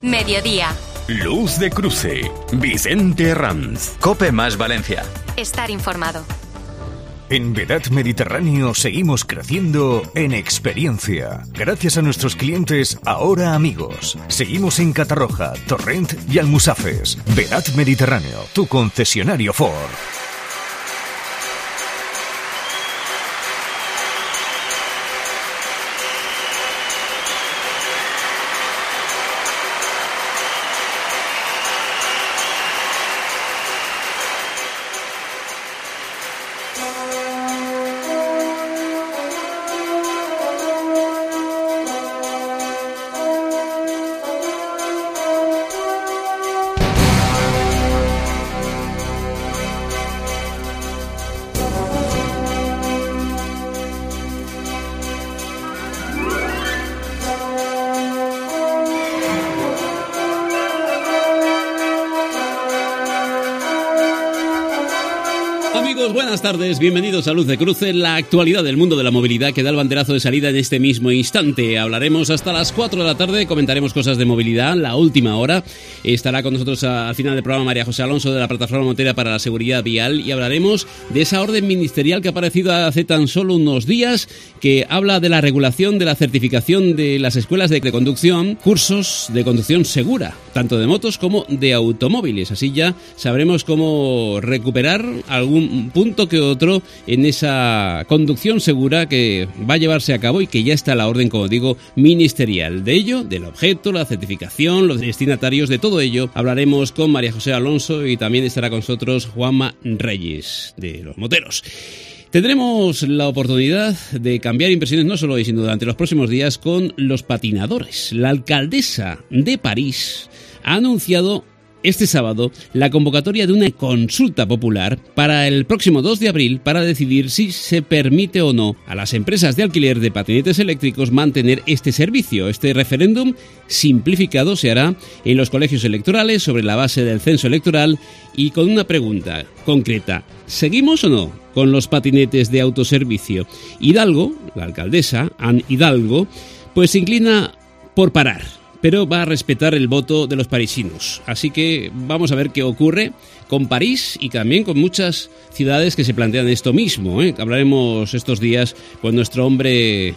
Mediodía. Luz de Cruce. Vicente Herranz. COPE más Valencia. Estar informado. En Vedat Mediterráneo seguimos creciendo en experiencia. Gracias a nuestros clientes, ahora amigos. Seguimos en Catarroja, Torrent y Almusafes. Vedat Mediterráneo, tu concesionario Ford. Buenas tardes, bienvenidos a Luz de Cruce, la actualidad del mundo de la movilidad que da el banderazo de salida en este mismo instante. Hablaremos hasta las 4 de la tarde, comentaremos cosas de movilidad, la última hora. Estará con nosotros al final del programa María José Alonso de la Plataforma Motera para la Seguridad Vial y hablaremos de esa orden ministerial que ha aparecido hace tan solo unos días que habla de la regulación de la certificación de las escuelas de conducción, cursos de conducción segura, tanto de motos como de automóviles. Así ya sabremos cómo recuperar algún punto que otro en esa conducción segura que va a llevarse a cabo y que ya está a la orden, como digo, ministerial. De ello, del objeto, la certificación, los destinatarios, de todo ello hablaremos con María José Alonso y también estará con nosotros Juanma Reyes, de los moteros. Tendremos la oportunidad de cambiar impresiones no solo hoy, sino durante los próximos días con los patinadores. La alcaldesa de París ha anunciado este sábado la convocatoria de una consulta popular para el próximo 2 de abril para decidir si se permite o no a las empresas de alquiler de patinetes eléctricos mantener este servicio. Este referéndum simplificado se hará en los colegios electorales sobre la base del censo electoral y con una pregunta concreta: ¿seguimos o no con los patinetes de autoservicio? Hidalgo, la alcaldesa, Anne Hidalgo, pues se inclina por parar, pero va a respetar el voto de los parisinos. Así que vamos a ver qué ocurre con París y también con muchas ciudades que se plantean esto mismo. Hablaremos estos días con nuestro hombre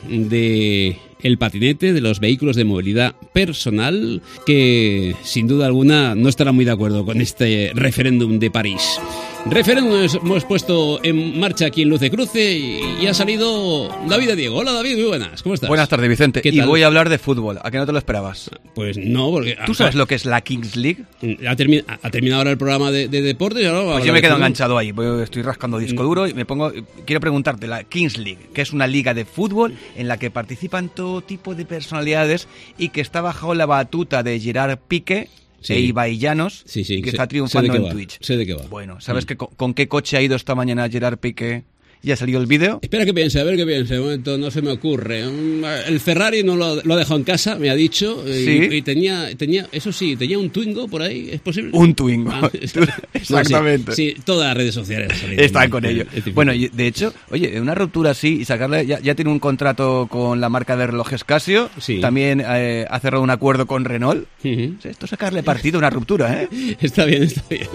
de el patinete, de los vehículos de movilidad personal, que sin duda alguna no estará muy de acuerdo con este referéndum de París. Referéndum hemos puesto en marcha aquí en Luz de Cruce y ha salido David de Diego. Hola David, muy buenas, ¿cómo estás? Buenas tardes, Vicente. Y voy a hablar de fútbol, ¿a que no te lo esperabas? Pues no, porque... ¿Tú sabes lo que es la Kings League? Ha terminado ahora el programa de deportes y ahora... Pues yo me quedo enganchado ahí, estoy rascando disco duro y quiero preguntarte, la Kings League, que es una liga de fútbol en la que participan todo tipo de personalidades y que está bajo la batuta de Gerard Piqué, e Ibai Llanos, sí, que está triunfando en Twitch. Sé de qué va. Bueno, ¿sabes con qué coche ha ido esta mañana Gerard Piqué? ¿Ya ha salido el vídeo? Espera que piense, a ver qué piense. Un momento, no se me ocurre. El Ferrari no lo ha dejado en casa, me ha dicho. ¿Sí? Y tenía, eso sí, tenía un Twingo por ahí, ¿es posible? Un Twingo. Exactamente. No, sí, todas las redes sociales están con ello. Bueno, de hecho, oye, una ruptura así y sacarle... Ya tiene un contrato con la marca de relojes Casio. Sí. También ha cerrado un acuerdo con Renault. Uh-huh. Esto es sacarle partido a una ruptura, ¿eh? Está bien.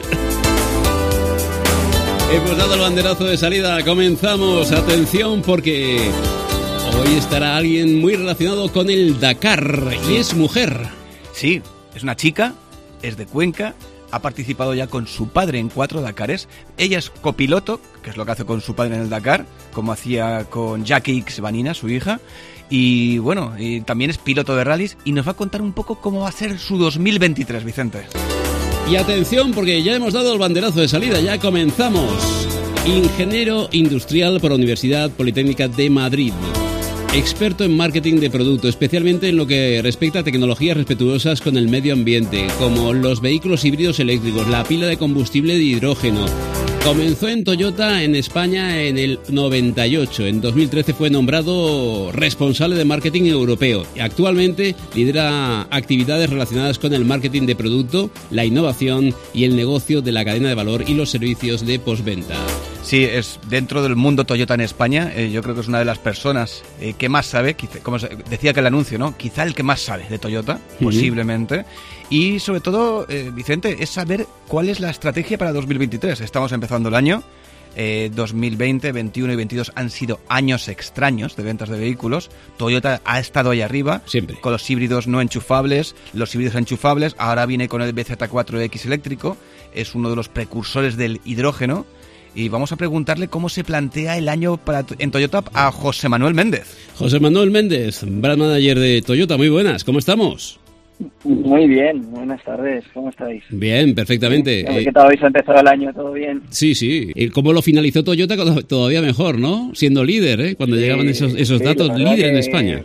Hemos dado el banderazo de salida, comenzamos, atención porque hoy estará alguien muy relacionado con el Dakar y es mujer. Sí, es una chica, es de Cuenca, ha participado ya con su padre en 4 Dakares. Ella es copiloto, que es lo que hace con su padre en el Dakar, como hacía con Jackie X Vanina, su hija. Y bueno, y también es piloto de rallies y nos va a contar un poco cómo va a ser su 2023, Vicente. Y atención porque ya hemos dado el banderazo de salida, ya comenzamos. Ingeniero industrial por la Universidad Politécnica de Madrid. Experto en marketing de producto, especialmente en lo que respecta a tecnologías respetuosas con el medio ambiente, como los vehículos híbridos eléctricos, la pila de combustible de hidrógeno. Comenzó en Toyota en España en el 98. En 2013 fue nombrado responsable de marketing europeo. Actualmente lidera actividades relacionadas con el marketing de producto, la innovación y el negocio de la cadena de valor y los servicios de postventa. Sí, es dentro del mundo Toyota en España, yo creo que es una de las personas que más sabe, como decía que el anuncio, ¿no? Quizá el que más sabe de Toyota, posiblemente. Y sobre todo, Vicente, es saber cuál es la estrategia para 2023. Estamos empezando el año. 2020, 21 y 22 han sido años extraños de ventas de vehículos. Toyota ha estado ahí arriba, siempre, con los híbridos no enchufables, los híbridos enchufables. Ahora viene con el BZ4X eléctrico, es uno de los precursores del hidrógeno. Y vamos a preguntarle cómo se plantea el año en Toyota a José Manuel Méndez. José Manuel Méndez, brand manager de Toyota, muy buenas, ¿cómo estamos? Muy bien, buenas tardes, ¿cómo estáis? Bien, perfectamente. ¿Qué tal habéis empezado el año? ¿Todo bien? Sí, sí. ¿Cómo lo finalizó Toyota? Todavía mejor, ¿no? Siendo líder, cuando llegaban esos datos, líder en España.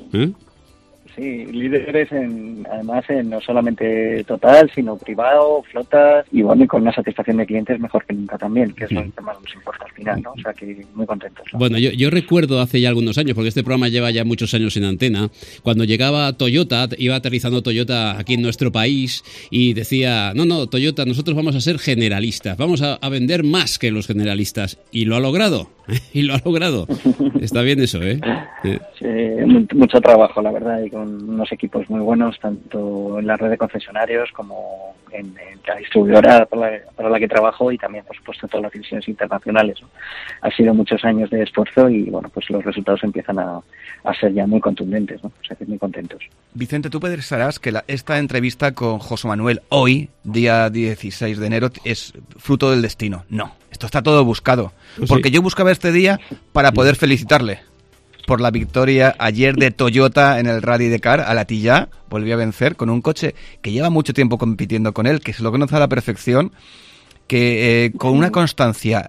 Sí, líderes además en no solamente total, sino privado, flotas, y bueno, y con una satisfacción de clientes mejor que nunca también, que es lo que más nos importa al final, ¿no? O sea que muy contentos, ¿no? Bueno, yo recuerdo hace ya algunos años, porque este programa lleva ya muchos años en antena, cuando llegaba Toyota, iba aterrizando Toyota aquí en nuestro país y decía, no, Toyota, nosotros vamos a ser generalistas, vamos a vender más que los generalistas, y lo ha logrado. Y lo ha logrado. Está bien eso, ¿eh? Sí, mucho trabajo, la verdad, y con unos equipos muy buenos, tanto en la red de concesionarios como en la distribuidora para la que trabajo, y también, por supuesto, en todas las divisiones internacionales, ¿no? Ha sido muchos años de esfuerzo y, bueno, pues los resultados empiezan a ser ya muy contundentes, ¿no? O sea, que muy contentos. Vicente, tú pensarás que esta entrevista con José Manuel hoy, día 16 de enero, es fruto del destino. No, esto está todo buscado. Porque yo buscaba este día para poder felicitarle por la victoria ayer de Toyota en el Rally Dakar. A la Tilla volvió a vencer con un coche que lleva mucho tiempo compitiendo con él, que se lo conoce a la perfección, que con una constancia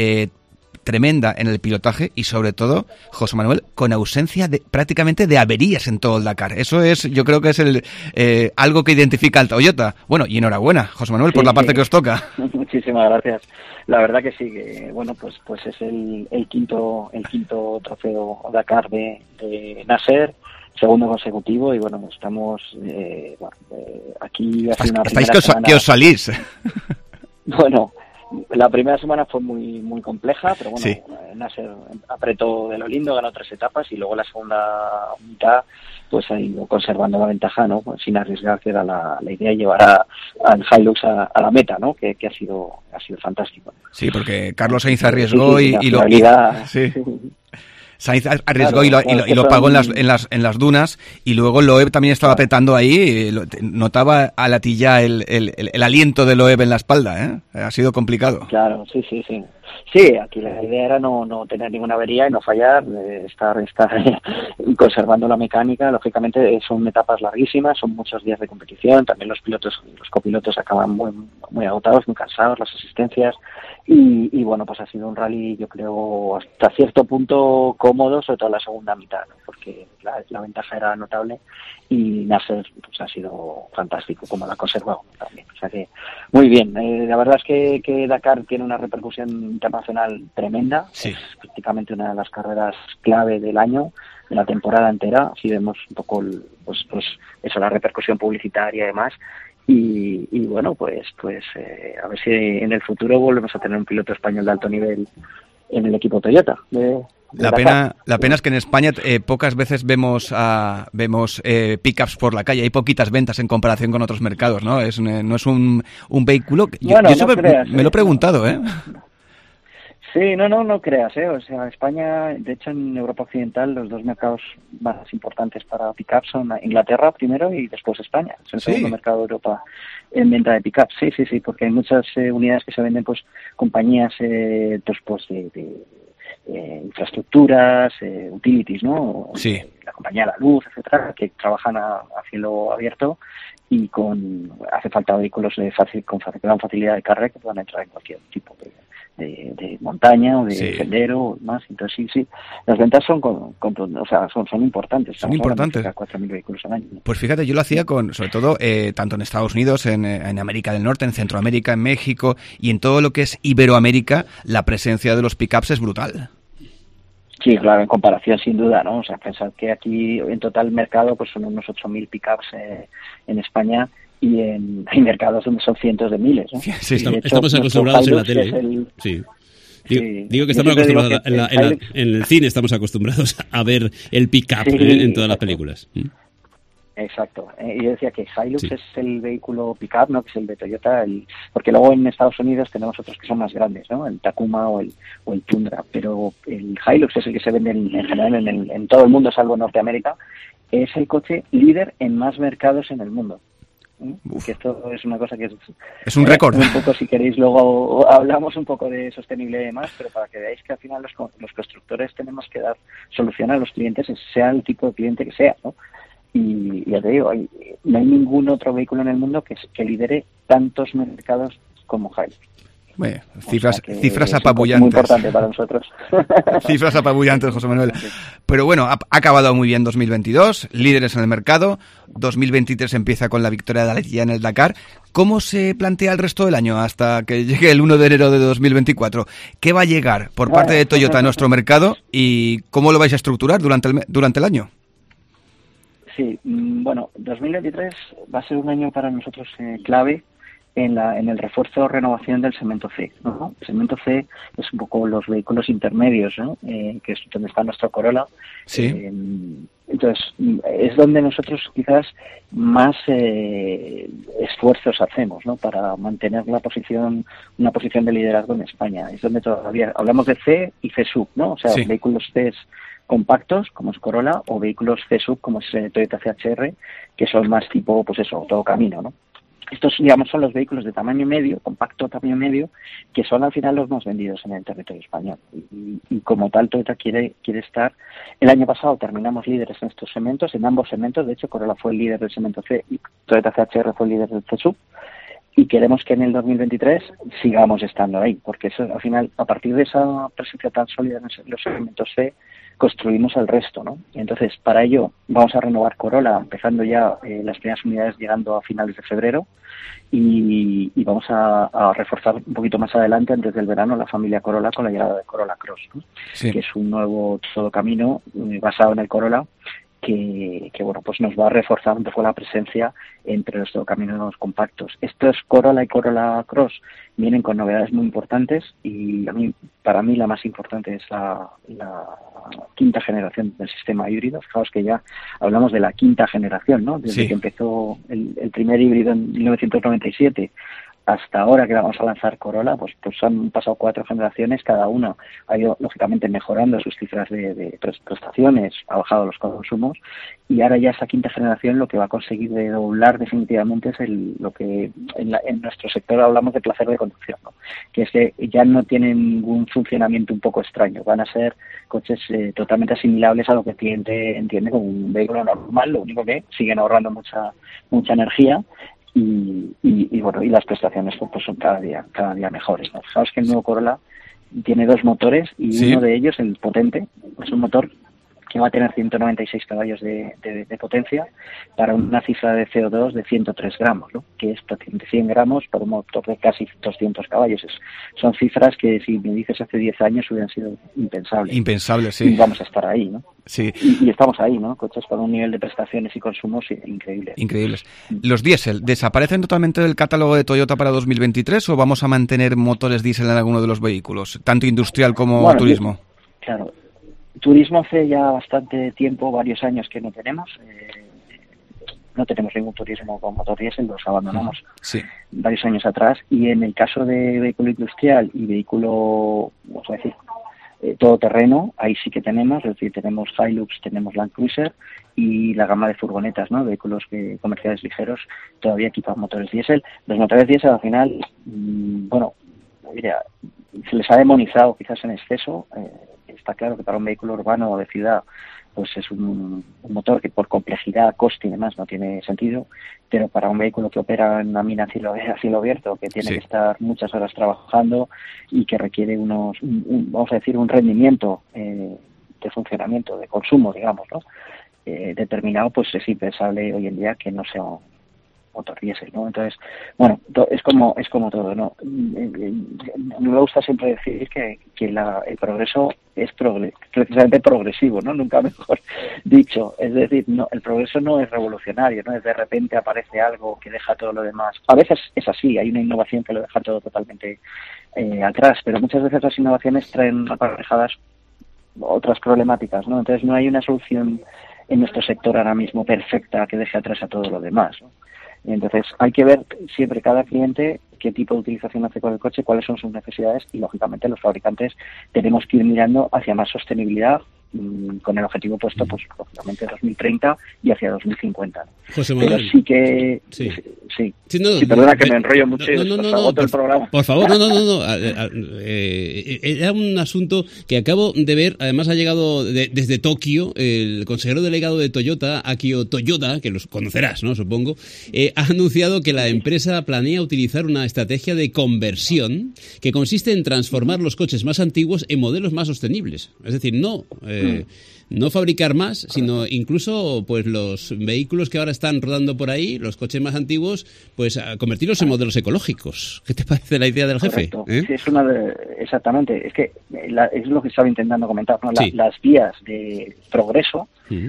tremenda en el pilotaje y, sobre todo, José Manuel, con ausencia prácticamente de averías en todo el Dakar. Eso es, yo creo que es algo que identifica al Toyota. Bueno, y enhorabuena, José Manuel, por la parte que os toca. Muchísimas gracias. La verdad que sí, que bueno, pues es el quinto trofeo Dakar de Nasser, segundo consecutivo, y bueno, estamos aquí hace una primera semana. ¿Que os salís? Bueno, la primera semana fue muy muy compleja, pero bueno, sí. Nasser apretó de lo lindo, ganó 3 etapas, y luego la segunda mitad pues ha ido conservando la ventaja, ¿no? Pues sin arriesgar, que era la idea, llevar al Hilux a la meta, ¿no? Que ha sido fantástico. Sí, porque Carlos Sainz arriesgó y lo... Sí. Sainz arriesgó, claro, y lo pagó en las dunas, y luego Loeb también estaba apretando ahí, notaba a la Tilla el aliento de Loeb en la espalda, ¿eh? Ha sido complicado. Claro, sí. Sí, aquí la idea era no tener ninguna avería y no fallar, estar conservando la mecánica. Lógicamente son etapas larguísimas, son muchos días de competición, también los copilotos acaban muy, muy agotados, muy cansados, las asistencias, y bueno, pues ha sido un rally, yo creo, hasta cierto punto cómodo, sobre todo en la segunda mitad, ¿no? Porque la ventaja era notable, y Nasser pues ha sido fantástico como la ha conservado también. O sea que muy bien. La verdad es que Dakar tiene una repercusión internacional tremenda. Sí. Es prácticamente una de las carreras clave del año, de la temporada entera. Así vemos un poco pues eso, la repercusión publicitaria y demás. Y bueno, pues a ver si en el futuro volvemos a tener un piloto español de alto nivel en el equipo Toyota. La pena es que en España pocas veces vemos pickups por la calle. Hay poquitas ventas en comparación con otros mercados, ¿no? No es un vehículo... Yo me lo he preguntado, ¿eh? Sí, no creas, ¿eh? O sea, España, de hecho, en Europa Occidental, los dos mercados más importantes para pickups son Inglaterra primero y después España. Es el segundo mercado de Europa en venta de pickups. Sí, porque hay muchas unidades que se venden, pues, compañías, de infraestructuras, utilities, ¿no? Sí. La compañía de la luz, etcétera, que trabajan a cielo abierto, y hace falta vehículos con gran facilidad de carga, que puedan entrar en cualquier tipo de montaña o de sendero o más. Entonces sí, las ventas son son importantes. Son importantes. 4.000 vehículos al año. Pues fíjate, yo lo hacía sobre todo tanto en Estados Unidos, en América del Norte, en Centroamérica, en México, y en todo lo que es Iberoamérica, la presencia de los pickups es brutal. Sí, claro, en comparación, sin duda, ¿no? O sea, pensar que aquí en total el mercado pues son unos 8.000 pickups en España, y hay mercados donde son cientos de miles, ¿no? Sí, estamos acostumbrados en la tele. Sí. Digo que estamos acostumbrados, en el cine estamos acostumbrados a ver el pick-up en todas las películas. Exacto. Yo decía que Hilux es el vehículo pick-up, ¿no? Que es el de Toyota, porque luego en Estados Unidos tenemos otros que son más grandes, ¿no? El Tacoma o el Tundra, pero el Hilux es el que se vende en general en todo el mundo, salvo Norteamérica. Es el coche líder en más mercados en el mundo. Que esto es una cosa que es un récord. Un poco, si queréis, luego hablamos un poco de sostenible y demás, pero para que veáis que al final los constructores tenemos que dar solución a los clientes, sea el tipo de cliente que sea, ¿no? Y ya te digo, no hay ningún otro vehículo en el mundo que lidere tantos mercados como Hilux. Bueno, cifras apabullantes. Muy importante para nosotros. Cifras apabullantes, José Manuel. Pero bueno, ha acabado muy bien 2022, líderes en el mercado. 2023 empieza con la victoria de Aleix en el Dakar. ¿Cómo se plantea el resto del año hasta que llegue el 1 de enero de 2024? ¿Qué va a llegar por parte de Toyota a nuestro mercado y cómo lo vais a estructurar durante el año? Sí, bueno, 2023 va a ser un año para nosotros clave en el refuerzo o renovación del segmento C, ¿no? El segmento C es un poco los vehículos intermedios, ¿no? Que es donde está nuestro Corolla. Sí. Entonces, es donde nosotros quizás más esfuerzos hacemos, ¿no? Para mantener una posición de liderazgo en España. Es donde todavía hablamos de C y C-Sub, ¿no? O sea, vehículos C compactos, como es Corolla, o vehículos C-Sub, como es Toyota CHR, que son más tipo, pues eso, todo camino, ¿no? Estos, digamos, son los vehículos de tamaño medio, compacto tamaño medio, que son al final los más vendidos en el territorio español. Y como tal, Toyota quiere estar. El año pasado terminamos líderes en estos segmentos, en ambos segmentos. De hecho, Corolla fue el líder del segmento C y Toyota CHR fue el líder del C-Sub. Y queremos que en el 2023 sigamos estando ahí, porque eso, al final, a partir de esa presencia tan sólida en los segmentos C, construimos el resto, ¿no? Entonces, para ello, vamos a renovar Corolla, empezando ya las primeras unidades llegando a finales de febrero, y vamos a reforzar un poquito más adelante, antes del verano, la familia Corolla con la llegada de Corolla Cross, ¿no? Sí. Que es un nuevo todocamino basado en el Corolla, que bueno, pues nos va a reforzar un poco la presencia entre los caminos compactos. Estos Corolla y Corolla Cross vienen con novedades muy importantes, y para mí la más importante es la quinta generación del sistema híbrido. Fijaos que ya hablamos de la quinta generación, ¿no? Desde que empezó el primer híbrido en 1997 hasta ahora que vamos a lanzar Corolla, pues han pasado 4 generaciones, cada una ha ido lógicamente mejorando sus cifras de prestaciones, ha bajado los consumos, y ahora ya esa quinta generación lo que va a conseguir de doblar definitivamente es lo que en nuestro sector hablamos de placer de conducción, ¿no? Que es que ya no tienen ningún funcionamiento un poco extraño, van a ser coches totalmente asimilables a lo que el cliente entiende como un vehículo normal, lo único que siguen ahorrando mucha energía. Y bueno, y las prestaciones pues son cada día mejores, ¿no? Fijaos que el nuevo Corolla tiene 2 motores, y uno de ellos, el potente, es un motor que va a tener 196 caballos de potencia para una cifra de CO2 de 103 gramos, ¿no? Que es prácticamente 100 gramos para un motor de casi 200 caballos. Son cifras que, si me dices hace 10 años, hubieran sido impensables. Impensables, sí. Y vamos a estar ahí, ¿no? Sí. Y estamos ahí, ¿no? Coches con un nivel de prestaciones y consumos increíbles. Increíbles. ¿Los diésel desaparecen totalmente del catálogo de Toyota para 2023 o vamos a mantener motores diésel en alguno de los vehículos, tanto industrial como turismo? Claro. Turismo hace ya bastante tiempo, varios años que no tenemos. No tenemos ningún turismo con motor diésel, los abandonamos varios años atrás. Y en el caso de vehículo industrial y vehículo, vamos a decir, todoterreno, ahí sí que tenemos, es decir, tenemos Hilux, tenemos Land Cruiser y la gama de furgonetas, ¿no? Vehículos comerciales ligeros todavía equipan motores diésel. Los motores diésel al final, bueno, mira, se les ha demonizado quizás en exceso. Está claro que para un vehículo urbano o de ciudad pues es un motor que por complejidad, coste y demás no tiene sentido, pero para un vehículo que opera en una mina a cielo abierto, que tiene que estar muchas horas trabajando y que requiere vamos a decir, un rendimiento de funcionamiento, de consumo, digamos, ¿no? Determinado, pues es impensable hoy en día que no sea motor diésel, ¿no? Entonces, bueno, es como todo, ¿no? Me gusta siempre decir que el progreso es precisamente progresivo, ¿no? Nunca mejor dicho. Es decir, no, el progreso no es revolucionario, no es de repente aparece algo que deja todo lo demás. A veces es así, hay una innovación que lo deja todo totalmente atrás, pero muchas veces las innovaciones traen aparejadas otras problemáticas, ¿no? Entonces no hay una solución en nuestro sector ahora mismo perfecta que deje atrás a todo lo demás, ¿no? Entonces hay que ver siempre cada cliente qué tipo de utilización hace con el coche, cuáles son sus necesidades y lógicamente los fabricantes tenemos que ir mirando hacia más sostenibilidad con el objetivo puesto, pues lógicamente 2030 y hacia 2050. José Manuel. Pero sí que... Sí, perdona que me enrollo mucho y agoto el programa. Por favor, no. Era un asunto que acabo de ver, además ha llegado desde Tokio, el consejero delegado de Toyota, Akio Toyoda, que los conocerás, ¿no? Supongo, ha anunciado que la empresa planea utilizar una estrategia de conversión que consiste en transformar los coches más antiguos en modelos más sostenibles. Es decir, no fabricar más, sino incluso pues los vehículos que ahora están rodando por ahí, los coches más antiguos, pues a convertirlos en modelos ecológicos. ¿Qué te parece la idea del jefe? Sí, exactamente. Es que es lo que estaba intentando comentar, ¿no? Sí. Las vías de progreso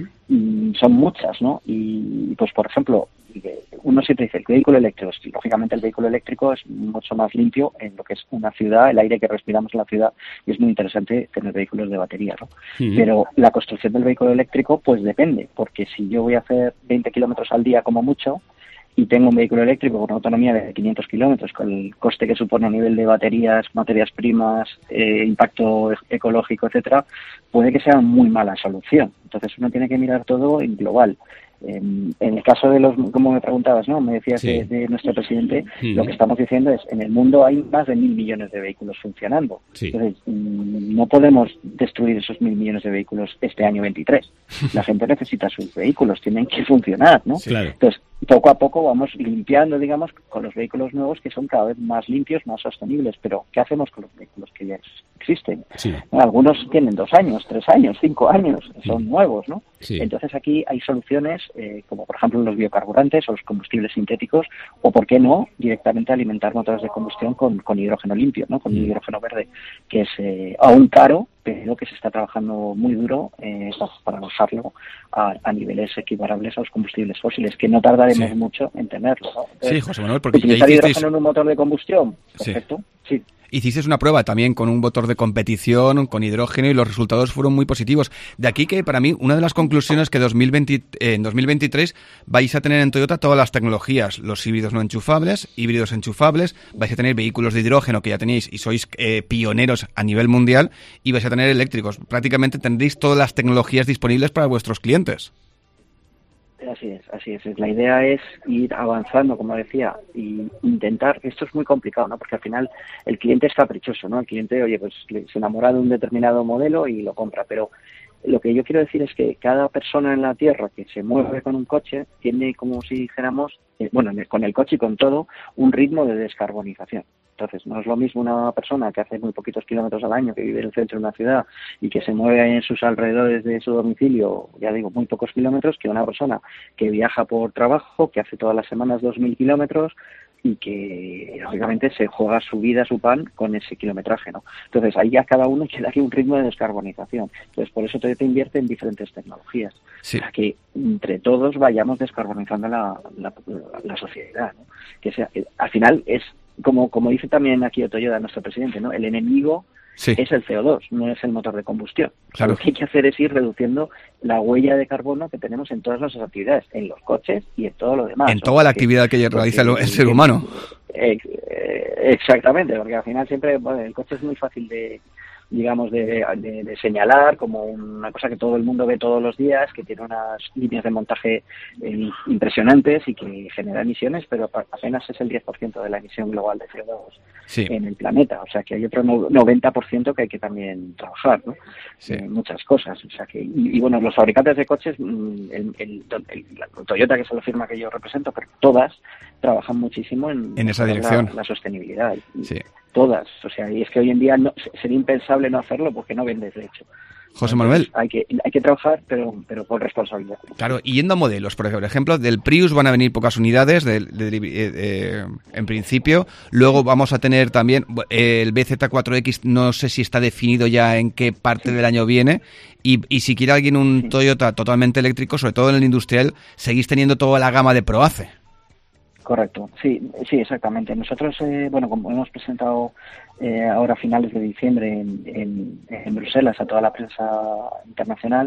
son muchas, ¿no? Y pues por ejemplo, uno siempre dice el vehículo eléctrico, lógicamente el vehículo eléctrico es mucho más limpio en lo que es una ciudad, el aire que respiramos en la ciudad, y es muy interesante tener vehículos de batería, ¿no? Pero la construcción del vehículo eléctrico pues depende, porque si yo voy a hacer 20 kilómetros al día como mucho y tengo un vehículo eléctrico con una autonomía de 500 kilómetros, con el coste que supone a nivel de baterías, materias primas, impacto ecológico, etcétera, puede que sea muy mala solución. Entonces uno tiene que mirar todo en global. En el caso de los, como me preguntabas, ¿no? Me decías de nuestro presidente, lo que estamos diciendo es, en el mundo hay más de 1.000 millones de vehículos funcionando. Sí. Entonces, no podemos destruir esos 1.000 millones de vehículos este año 23. La gente necesita sus vehículos, tienen que funcionar, ¿no? Sí, claro. Entonces, poco a poco vamos limpiando, digamos, con los vehículos nuevos que son cada vez más limpios, más sostenibles. Pero, ¿qué hacemos con los vehículos que ya existen? Sí. Algunos tienen 2 años, 3 años, 5 años, son nuevos, ¿no? Sí. Entonces aquí hay soluciones como por ejemplo los biocarburantes o los combustibles sintéticos, o por qué no directamente alimentar motores de combustión con hidrógeno limpio, ¿no? Con hidrógeno verde, que es aún caro, pero que se está trabajando muy duro para bajarlo a niveles equiparables a los combustibles fósiles, que no tardaremos mucho en tenerlo, ¿no? Entonces, José Manuel, porque utilizar hidrógeno en un motor de combustión, perfecto, sí. Hiciste una prueba también con un motor de competición, con hidrógeno, y los resultados fueron muy positivos. De aquí que, para mí, una de las conclusiones que en 2023 vais a tener en Toyota todas las tecnologías, los híbridos no enchufables, híbridos enchufables, vais a tener vehículos de hidrógeno que ya tenéis y sois pioneros a nivel mundial, y vais a tener eléctricos. Prácticamente tendréis todas las tecnologías disponibles para vuestros clientes. Así es. La idea es ir avanzando, como decía, y intentar, esto es muy complicado, ¿no? Porque al final el cliente es caprichoso, ¿no? El cliente, oye, pues se enamora de un determinado modelo y lo compra, pero lo que yo quiero decir es que cada persona en la Tierra que se mueve con un coche tiene, como si dijéramos, con el coche y con todo, un ritmo de descarbonización. Entonces, no es lo mismo una persona que hace muy poquitos kilómetros al año, que vive en el centro de una ciudad y que se mueve en sus alrededores de su domicilio, ya digo, muy pocos kilómetros, que una persona que viaja por trabajo, que hace todas las semanas 2.000 kilómetros y que, lógicamente, se juega su vida, su pan, con ese kilometraje, ¿no? Entonces, ahí a cada uno hay que darle un ritmo de descarbonización. Entonces, por eso Toyota invierte en diferentes tecnologías, para que entre todos vayamos descarbonizando la sociedad, ¿no? Que sea, al final es, como dice también aquí Toyota, nuestro presidente, ¿no? El enemigo es el CO2, no es el motor de combustión. Claro. Lo que hay que hacer es ir reduciendo la huella de carbono que tenemos en todas nuestras actividades, en los coches y en todo lo demás. En toda la actividad que realiza el ser humano. Exactamente, porque al final siempre el coche es muy fácil de señalar como una cosa que todo el mundo ve todos los días, que tiene unas líneas de montaje impresionantes y que genera emisiones, pero apenas es el 10% de la emisión global de CO2 en el planeta. O sea que hay otro 90% que hay que también trabajar, ¿no? Muchas cosas. O sea que bueno, los fabricantes de coches, la Toyota, que es la firma que yo represento, pero todas trabajan muchísimo en esa dirección, la sostenibilidad. Todas, o sea, y es que hoy en día sería impensable no hacerlo porque no vendes, de hecho. José Manuel. Hay que trabajar, pero con responsabilidad. Claro, y yendo a modelos, por ejemplo, del Prius van a venir pocas unidades, en principio. Luego vamos a tener también el BZ4X, no sé si está definido ya en qué parte del año viene. Y si quiere alguien un Toyota totalmente eléctrico, sobre todo en el industrial, seguís teniendo toda la gama de ProAce. Correcto, sí, exactamente. Nosotros, como hemos presentado ahora a finales de diciembre en Bruselas a toda la prensa internacional,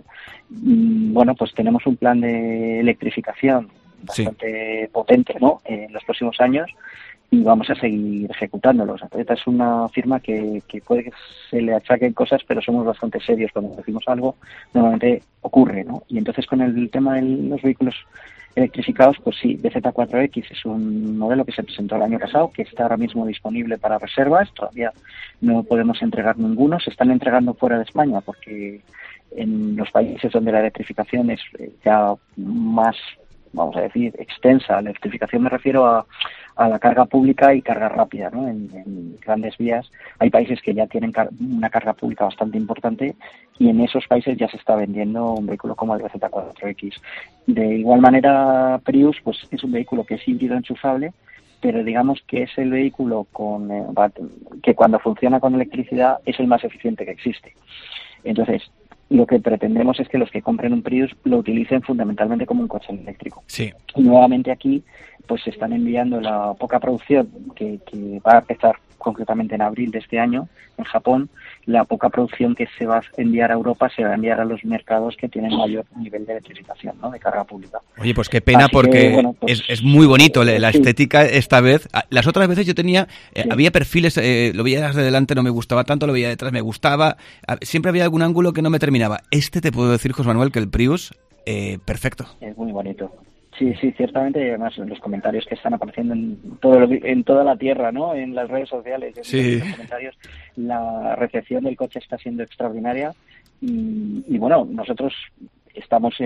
pues tenemos un plan de electrificación bastante potente, ¿no?, en los próximos años, y vamos a seguir ejecutándolos. Toyota es una firma que puede que se le achaquen cosas, pero somos bastante serios cuando decimos algo, normalmente ocurre, ¿no? Y entonces con el tema de los vehículos electrificados, pues sí, BZ4X es un modelo que se presentó el año pasado, que está ahora mismo disponible para reservas. Todavía no podemos entregar ninguno, se están entregando fuera de España porque en los países donde la electrificación es ya más, vamos a decir, extensa, la electrificación me refiero a la carga pública y carga rápida, ¿no? En grandes vías hay países que ya tienen una carga pública bastante importante, y en esos países ya se está vendiendo un vehículo como el BZ4X. De igual manera, Prius pues es un vehículo que es híbrido enchufable, pero digamos que es el vehículo que cuando funciona con electricidad es el más eficiente que existe. Entonces, lo que pretendemos es que los que compren un Prius lo utilicen fundamentalmente como un coche eléctrico. Sí. Y nuevamente aquí pues se están enviando la poca producción que va a empezar concretamente en abril de este año en Japón. La poca producción que se va a enviar a Europa se va a enviar a los mercados que tienen mayor nivel de electrificación, ¿no?, de carga pública. Oye, pues qué pena, porque es muy bonito la estética esta vez. Las otras veces yo tenía, había perfiles, lo veía desde delante, no me gustaba tanto, lo veía detrás, me gustaba. Siempre había algún ángulo que no me terminaba. Te puedo decir, José Manuel, que el Prius, perfecto. Es muy bonito. Sí, ciertamente, y además en los comentarios que están apareciendo en toda la tierra, ¿no?, en las redes sociales, en los comentarios, la recepción del coche está siendo extraordinaria, y nosotros estamos,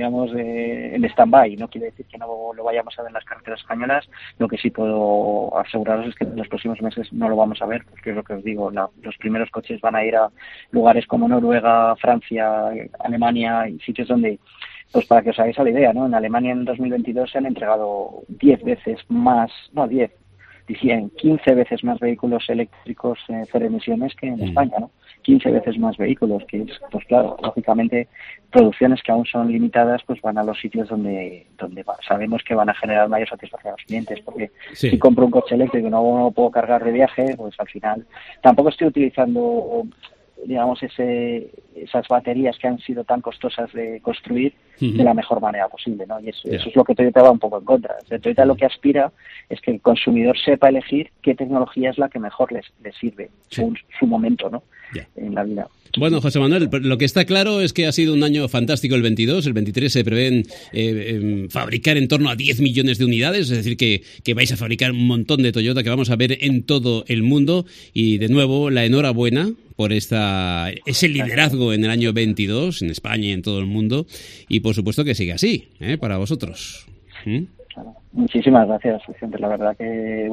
en stand-by. No quiere decir que no lo vayamos a ver en las carreteras españolas. Lo que sí puedo aseguraros es que en los próximos meses no lo vamos a ver, porque es lo que os digo, los primeros coches van a ir a lugares como Noruega, Francia, Alemania, y sitios donde, pues para que os hagáis la idea, ¿no?, en Alemania en 2022 se han entregado 10 veces más, no 10, 15 veces más vehículos eléctricos cero emisiones que en España, ¿no? 15 veces más vehículos, que es, pues claro, lógicamente, producciones que aún son limitadas, pues van a los sitios donde sabemos que van a generar mayor satisfacción a los clientes, porque si compro un coche eléctrico y no puedo cargar de viaje, pues al final tampoco estoy utilizando, digamos, esas baterías que han sido tan costosas de construir de la mejor manera posible, ¿no? Y eso es lo que Toyota va un poco en contra. Toyota lo que aspira es que el consumidor sepa elegir qué tecnología es la que mejor les sirve según su momento, ¿no?, en la vida. Bueno, José Manuel, lo que está claro es que ha sido un año fantástico el 22. El 23 se prevén fabricar en torno a 10 millones de unidades, es decir, que vais a fabricar un montón de Toyota que vamos a ver en todo el mundo. Y de nuevo, la enhorabuena por ese liderazgo en el año 22, en España y en todo el mundo. Y por supuesto que siga así, para vosotros. Muchísimas gracias, Vicente. La verdad que,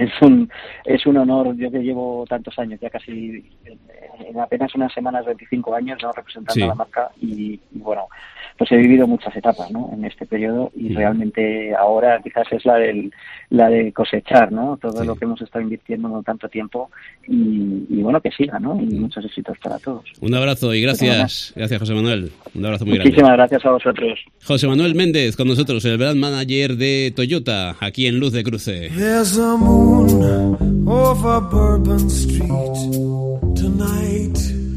es un honor. Yo que llevo tantos años, ya casi en apenas unas semanas, 25 años, ¿no?, representando a la marca, y pues he vivido muchas etapas, ¿no?, en este periodo, y realmente ahora quizás es la de cosechar, ¿no?, todo lo que hemos estado invirtiendo en tanto tiempo, y que siga, ¿no?, y muchos éxitos para todos. Un abrazo y gracias. Gracias, José Manuel. Un abrazo muy grande. Muchísimas gracias a vosotros. José Manuel Méndez con nosotros, el brand manager de Toyota, aquí en Luz de Cruce. There's a moon over Bourbon Street tonight.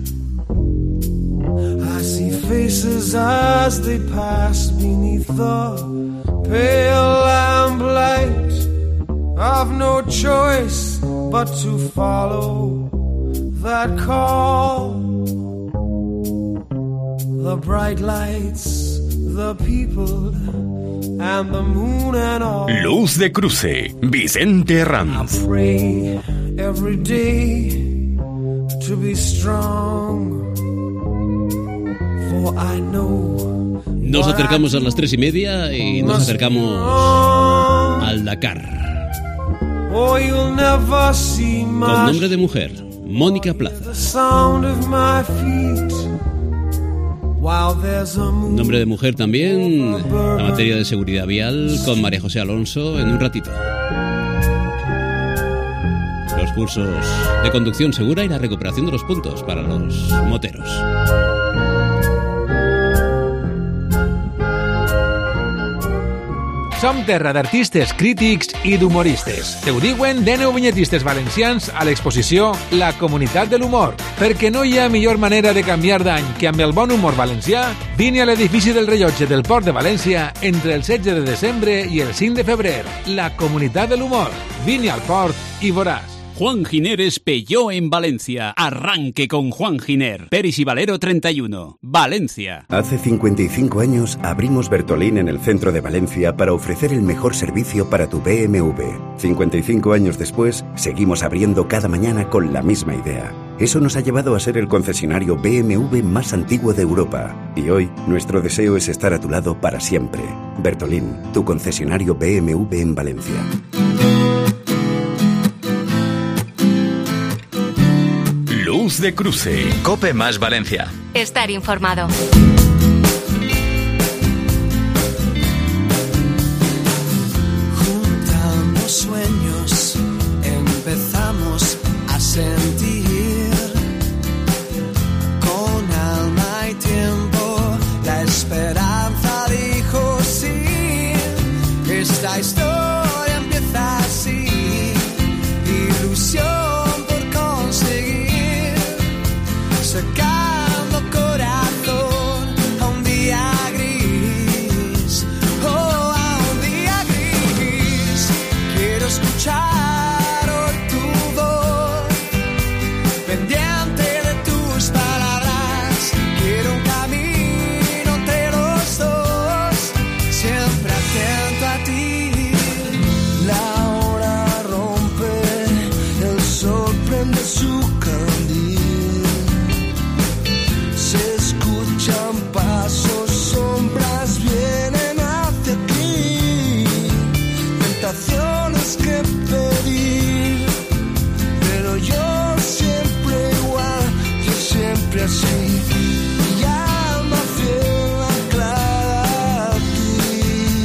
I see faces as they pass beneath the pale lamplight. I've no choice but to follow that call. The bright lights, the people, and the moon and all. Luz de Cruce, Vicente Ranz. I pray every day to be strong, for I know. Nos acercamos a las 3:30 y nos acercamos al Dakar. Oh, you'll never see my con nombre de mujer, Mónica Plaza. the sound of my feet Nombre de mujer también, la materia de seguridad vial con María José Alonso en un ratito. Los cursos de conducción segura y la recuperación de los puntos para los moteros. Som terra d'artistes, crítics i d'humoristes. Te ho diuen 19 vinyetistes valencians a l'exposició La Comunitat de l'Humor. Perquè no hi ha millor manera de canviar d'any que amb el bon humor valencià, vine a l'edifici del Rellotge del Port de València entre el 16 de desembre i el 5 de febrer. La Comunitat de l'Humor. Vine al port i veuràs. Juan Giner Espelló en Valencia. Arranque con Juan Giner. Peris y Valero 31. Valencia. Hace 55 años abrimos Bertolín en el centro de Valencia para ofrecer el mejor servicio para tu BMW. 55 años después, seguimos abriendo cada mañana con la misma idea. Eso nos ha llevado a ser el concesionario BMW más antiguo de Europa. Y hoy, nuestro deseo es estar a tu lado para siempre. Bertolín, tu concesionario BMW en Valencia. Luz de cruce. COPE más Valencia. Estar informado. Juntando sueños, empezamos a sentir con alma y tiempo. La esperanza dijo sí. Esta historia empieza así. Ilusión sacando corazón a un día gris, oh, a un día gris. Quiero escuchar hoy tu voz, pendiente de tus palabras. Quiero un camino entre los dos, siempre atento a ti. La hora rompe, el sol prende su candil. Se escuchan pasos, sombras vienen hacia aquí, tentaciones que pedir, pero yo siempre igual, yo siempre así, mi alma fiel anclada a ti.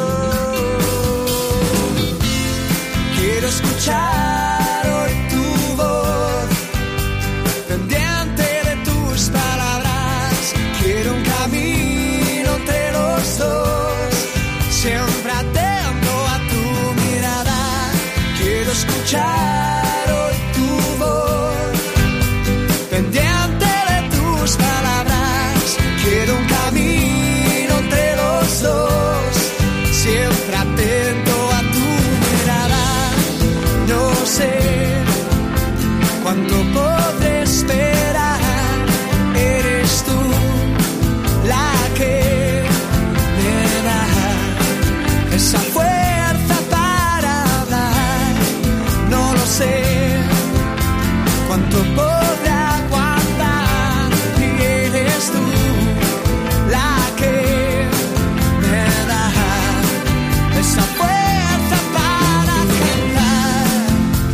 Quiero escuchar hoy tu voz, pendiente de tus palabras. Quiero un camino entre los dos, siempre atento a tu mirada. Quiero escuchar hoy tu voz, pendiente de tus palabras. Quiero un camino entre los dos, siempre atento a tu mirada. No sé cuánto podré esperar. Eres tú la que me da esa fuerza para hablar. No lo sé cuánto podré aguantar. Y eres tú la que me da esa fuerza para cantar.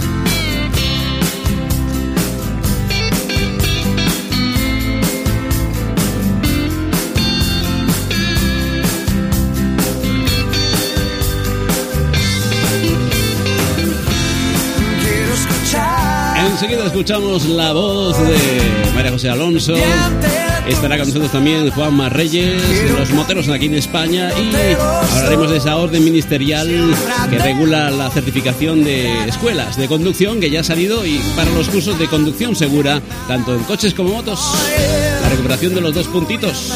Quiero escuchar. Enseguida escuchamos la voz de María José Alonso. Estará con nosotros también Juanma Reyes, los moteros aquí en España, y hablaremos de esa orden ministerial que regula la certificación de escuelas de conducción que ya ha salido, y para los cursos de conducción segura, tanto en coches como motos, la recuperación de los 2 puntitos.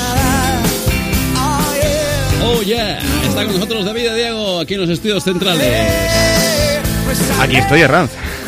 Oh yeah, está con nosotros David de Diego aquí en los estudios centrales. Aquí estoy, Herranz.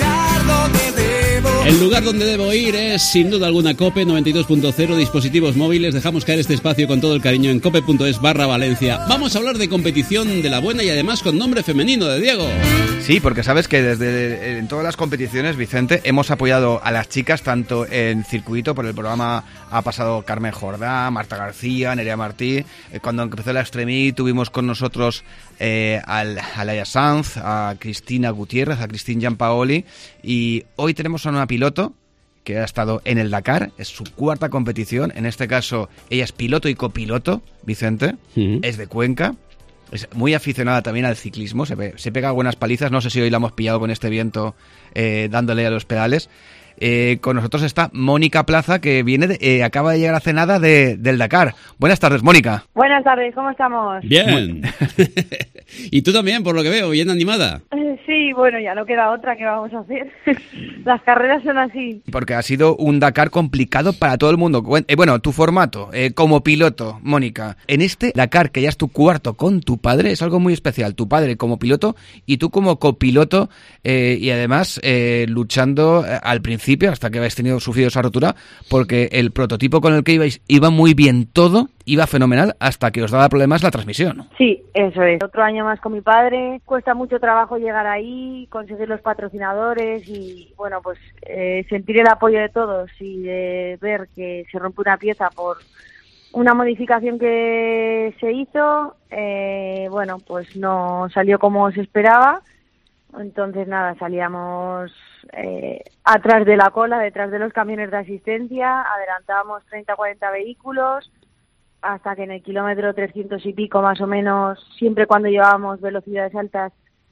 El lugar donde debo ir es, sin duda alguna, COPE 92.0, dispositivos móviles. Dejamos caer este espacio con todo el cariño en cope.es/Valencia. Vamos a hablar de competición de la buena y además con nombre femenino de Diego. Sí, porque sabes que desde en todas las competiciones, Vicente, hemos apoyado a las chicas, tanto en circuito, por el programa ha pasado Carmen Jordá, Marta García, Nerea Martí. Cuando empezó la Extremí tuvimos con nosotros a Laia Sanz, a Cristina Gutiérrez, a Cristín Giampaoli, y hoy tenemos a una piloto que ha estado en el Dakar, es su cuarta competición, en este caso ella es piloto y copiloto, Vicente, es de Cuenca, es muy aficionada también al ciclismo, se pega buenas palizas, no sé si hoy la hemos pillado con este viento dándole a los pedales. Con nosotros está Mónica Plaza, que acaba de llegar hace nada del Dakar. Buenas tardes, Mónica. Buenas tardes, ¿cómo estamos? Bien. Y tú también, por lo que veo, bien animada. Sí, bueno, ya no queda otra, ¿qué vamos a hacer? Las carreras son así. Porque ha sido un Dakar complicado para todo el mundo. Bueno, tu formato, como piloto, Mónica, en este Dakar, que ya es tu cuarto con tu padre, es algo muy especial. Tu padre como piloto y tú como copiloto, y además luchando al principio, hasta que habéis sufrido esa rotura, porque el prototipo con el que ibais iba muy bien todo, iba fenomenal, hasta que os daba problemas la transmisión. Sí, eso es. Otro año más con mi padre, cuesta mucho trabajo llegar ahí, conseguir los patrocinadores y, bueno, pues sentir el apoyo de todos y de ver que se rompe una pieza por una modificación que se hizo, bueno, pues no salió como se esperaba. Entonces, nada, salíamos atrás de la cola, detrás de los camiones de asistencia, adelantábamos 30 o 40 vehículos, hasta que en el kilómetro 300 y pico más o menos, siempre cuando llevábamos velocidades altas,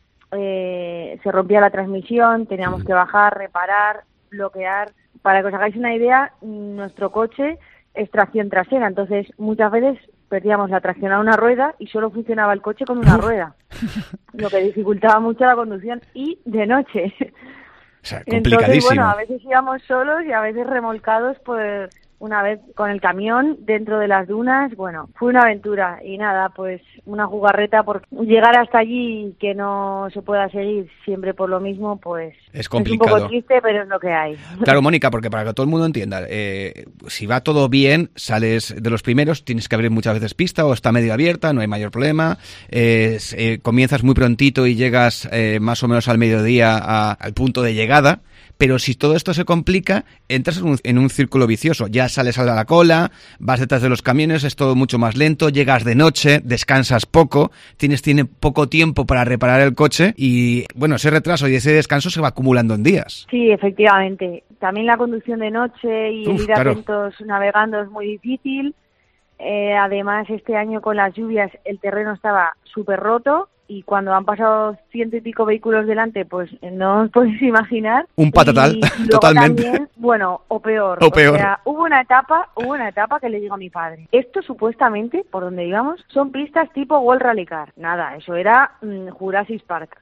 se rompía la transmisión, teníamos que bajar, reparar, bloquear. Para que os hagáis una idea, nuestro coche es tracción trasera, entonces muchas veces perdíamos la tracción a una rueda y solo funcionaba el coche con una rueda, lo que dificultaba mucho la conducción y de noche. O sea, complicadísimo. Entonces, bueno, a veces íbamos solos y a veces remolcados, pues una vez con el camión dentro de las dunas. Bueno, fue una aventura y nada, pues una jugarreta, porque llegar hasta allí y que no se pueda seguir siempre por lo mismo, pues es complicado. Es un poco triste, pero es lo que hay. Claro, Mónica, porque para que todo el mundo entienda, si va todo bien, sales de los primeros, tienes que abrir muchas veces pista o está medio abierta, no hay mayor problema, comienzas muy prontito y llegas más o menos al mediodía al punto de llegada. Pero si todo esto se complica, entras en un círculo vicioso. Ya sales a la cola, vas detrás de los camiones, es todo mucho más lento, llegas de noche, descansas poco, tienes poco tiempo para reparar el coche y, bueno, ese retraso y ese descanso se va acumulando en días. Sí, efectivamente. También la conducción de noche y el ir atentos navegando es muy difícil. Además, este año con las lluvias el terreno estaba súper roto. Y cuando han pasado 100 y pico vehículos delante, pues no os podéis imaginar. Un patatal, totalmente. También, bueno, o peor. O peor. Sea, hubo una etapa que le digo a mi padre. Esto supuestamente, por donde íbamos, son pistas tipo World Rally Car. Nada, eso era Jurassic Park.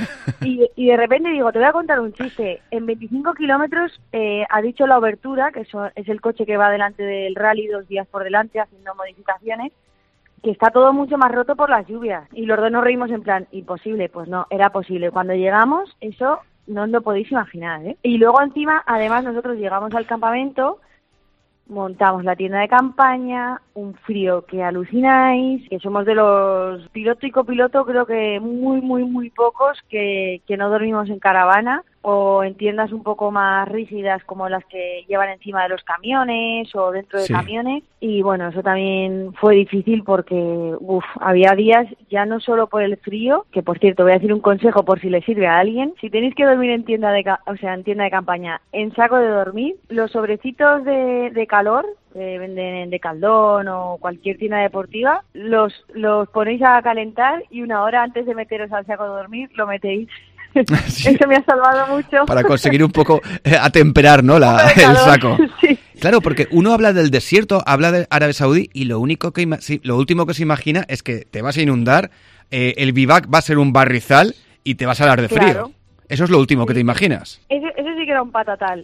Y de repente digo, te voy a contar un chiste. En 25 kilómetros ha dicho la Obertura, que es el coche que va delante del rally 2 días por delante haciendo modificaciones, que está todo mucho más roto por las lluvias. Y los dos nos reímos en plan, imposible. Pues no, era posible. Cuando llegamos, eso no os lo podéis imaginar, ¿eh? Y luego encima, además, nosotros llegamos al campamento, montamos la tienda de campaña, un frío que alucináis, que somos de los piloto y copiloto, creo que muy pocos que no dormimos en caravana o en tiendas un poco más rígidas como las que llevan encima de los camiones o dentro de camiones. Y bueno, eso también fue difícil porque había días, ya no solo por el frío, que por cierto voy a decir un consejo por si le sirve a alguien: si tenéis que dormir en tienda de campaña, en saco de dormir, los sobrecitos de calor que venden en Decathlon o cualquier tienda deportiva, los ponéis a calentar y una hora antes de meteros al saco de dormir lo metéis. Sí. Eso me ha salvado mucho. Para conseguir un poco atemperar, ¿no? El saco. Sí. Claro, porque uno habla del desierto, habla de Arabia Saudí y lo último que se imagina es que te vas a inundar, el bivac va a ser un barrizal y te vas a dar de frío. Claro. Eso es lo último que te imaginas. Eso sí que era un patatal.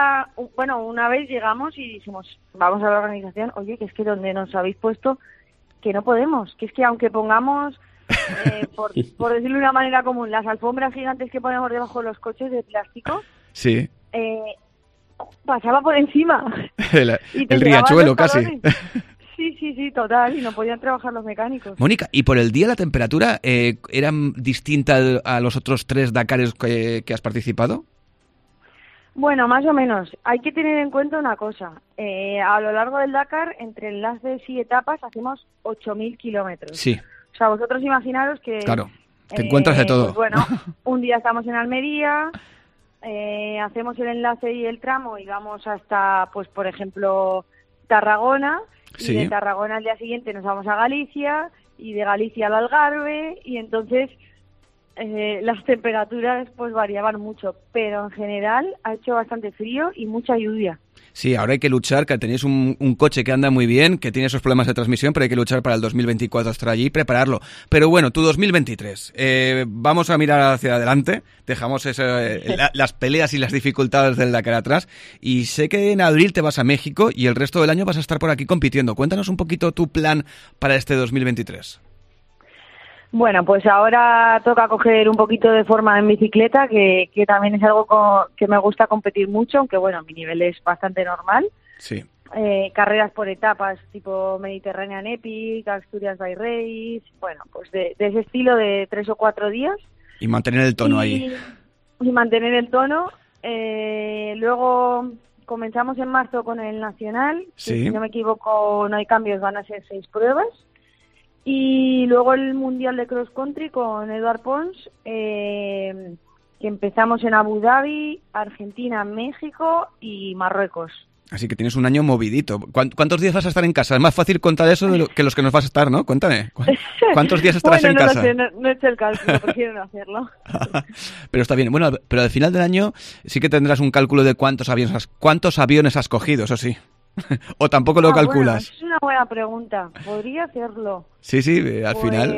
Una vez llegamos y dijimos, vamos a la organización, oye, que es que donde nos habéis puesto, que no podemos, que es que aunque pongamos... por decirlo de una manera común, las alfombras gigantes que ponemos debajo de los coches de plástico, sí, pasaba por encima. el riachuelo casi. Sí, total, y no podían trabajar los mecánicos. Mónica, ¿y por el día la temperatura era distinta a los otros 3 Dakares que has participado? Bueno, más o menos. Hay que tener en cuenta una cosa. A lo largo del Dakar, entre enlaces y etapas, hacemos 8.000 kilómetros. Sí. O sea, vosotros imaginaros que... Claro, te encuentras de todo. Pues bueno, un día estamos en Almería, hacemos el enlace y el tramo y vamos hasta, pues por ejemplo, Tarragona, y de Tarragona al día siguiente nos vamos a Galicia, y de Galicia al Algarve, y entonces las temperaturas pues variaban mucho, pero en general ha hecho bastante frío y mucha lluvia. Sí, ahora hay que luchar, que tenéis un coche que anda muy bien, que tiene esos problemas de transmisión, pero hay que luchar para el 2024 estar allí y prepararlo. Pero bueno, tu 2023, vamos a mirar hacia adelante, dejamos las peleas y las dificultades del Dakar atrás, y sé que en abril te vas a México y el resto del año vas a estar por aquí compitiendo. Cuéntanos un poquito tu plan para este 2023. Bueno, pues ahora toca coger un poquito de forma en bicicleta, que también es algo que me gusta competir mucho, aunque bueno, mi nivel es bastante normal. Sí. Carreras por etapas tipo Mediterranean Epic, Asturias by Race, bueno, pues de ese estilo de 3 o 4 días. Y mantener el tono ahí. Y mantener el tono. Luego comenzamos en marzo con el Nacional, sí. Que, si no me equivoco no hay cambios, van a ser 6 pruebas. Y luego el Mundial de Cross Country con Eduard Pons, que empezamos en Abu Dhabi, Argentina, México y Marruecos. Así que tienes un año movidito. ¿Cuántos días vas a estar en casa? Es más fácil contar eso que los que nos vas a estar, ¿no? Cuéntame. ¿Cuántos días estarás en casa? Bueno, no he hecho el cálculo, prefiero no hacerlo. Pero está bien. Bueno, pero al final del año sí que tendrás un cálculo de cuántos aviones has cogido, eso sí. ¿O tampoco lo calculas? Bueno, es una buena pregunta. Podría hacerlo. Sí, al final.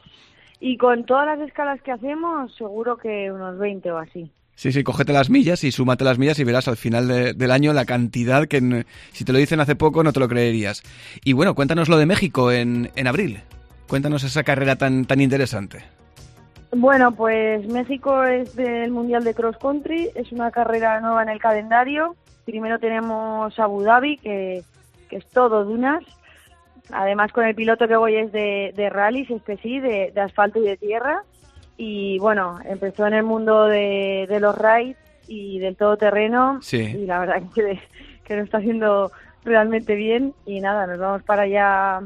Y con todas las escalas que hacemos, seguro que unos 20 o así. Sí, cógete las millas y súmate las millas y verás al final del año la cantidad que si te lo dicen hace poco no te lo creerías. Y bueno, cuéntanos lo de México en abril. Cuéntanos esa carrera tan interesante. Bueno, pues México es del Mundial de Cross Country, es una carrera nueva en el calendario. Primero tenemos Abu Dhabi, que es todo dunas. Además, con el piloto que voy es de rallies, de asfalto y de tierra. Y bueno, empezó en el mundo de los rides y del todoterreno. Sí. Y la verdad que lo está haciendo realmente bien. Y nada, nos vamos para allá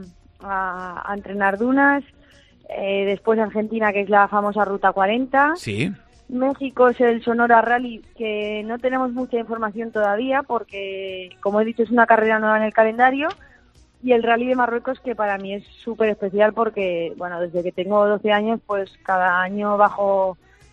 a entrenar dunas. Después Argentina, que es la famosa Ruta 40. Sí. México es el Sonora Rally, que no tenemos mucha información todavía porque, como he dicho, es una carrera nueva en el calendario. Y el Rally de Marruecos, que para mí es súper especial porque, bueno, desde que tengo 12 años, pues cada año bajo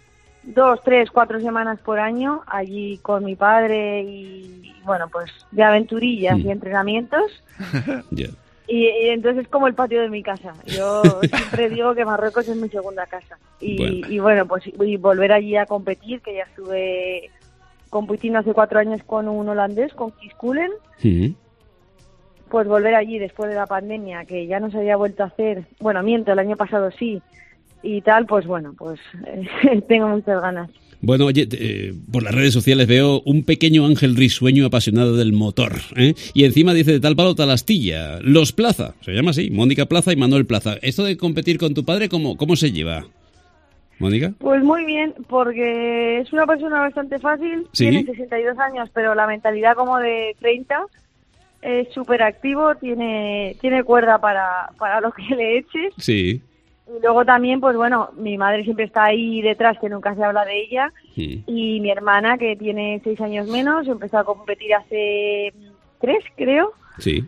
2, 3, 4 semanas por año allí con mi padre y, bueno, pues de aventurillas y entrenamientos. Yeah. Y entonces es como el patio de mi casa. Yo siempre digo que Marruecos es mi segunda casa. Y bueno, pues y volver allí a competir, que ya estuve compitiendo hace 4 años con un holandés, con Kees Kullen. Sí. Pues volver allí después de la pandemia, que ya no se había vuelto a hacer. Bueno, miento, el año pasado sí. Y tal, pues bueno, pues tengo muchas ganas. Bueno, oye, por las redes sociales veo un pequeño ángel risueño apasionado del motor, ¿eh? Y encima dice de tal palo tal astilla. Los Plaza, se llama así, Mónica Plaza y Manuel Plaza. ¿Esto de competir con tu padre, cómo se lleva, Mónica? Pues muy bien, porque es una persona bastante fácil, ¿Sí? Tiene 62 años, pero la mentalidad como de 30, es súper activo, tiene cuerda para lo que le eches. Sí. Y luego también, pues bueno, mi madre siempre está ahí detrás, que nunca se habla de ella. Sí. Y mi hermana, que tiene 6 años menos, empezó a competir hace 3, creo. Sí.